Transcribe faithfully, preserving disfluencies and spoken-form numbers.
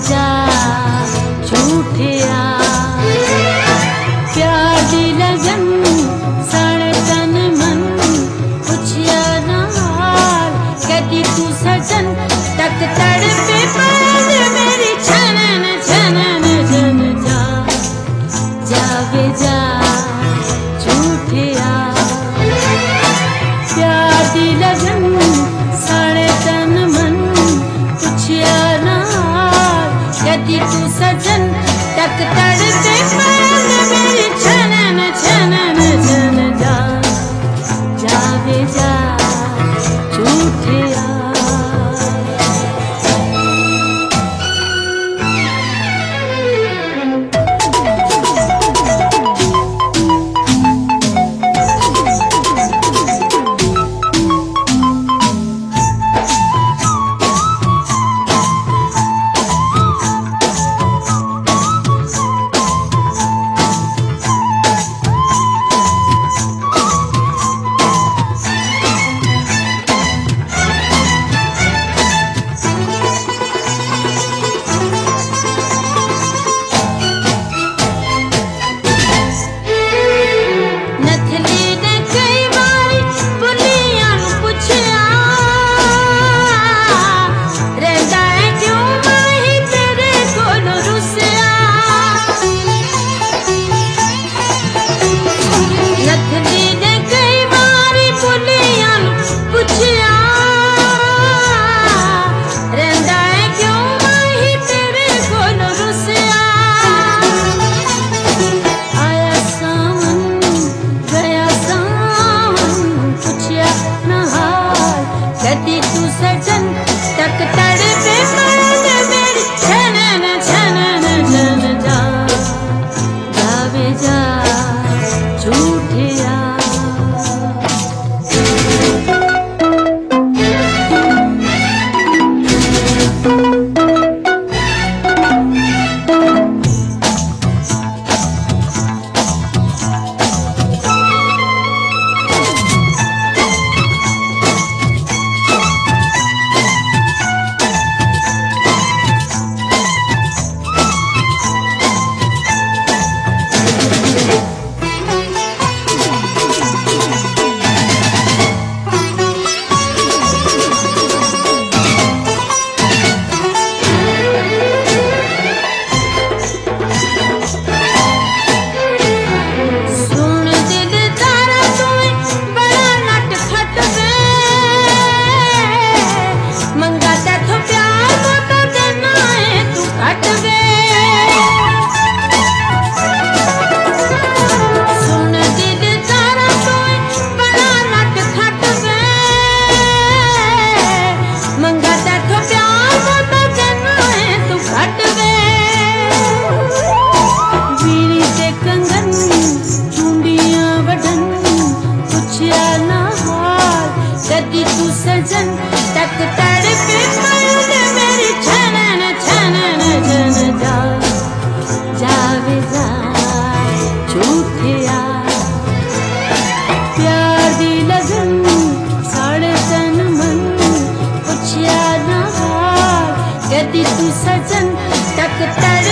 जा झूठिया प्यार दी लगन साढ़े तन मन पुछिया ना हाल कहती तू सजन तक तड़पे पाल मेरी छनन छनन जन जा जावे जा झूठिया प्यार दी लगन साढ़े तन मन पुछिया ना कहती तू सजन तक तड़पे पाल मेरी छनन छनन जन जा जावे जा झूठिया सजन तक तड़पे पाल मेरी छनन छनन जन जा जावे जा झूठिया प्यार दी लगन साढ़े तन मन पुछिया ना हाल कहती तू सजन तक तड़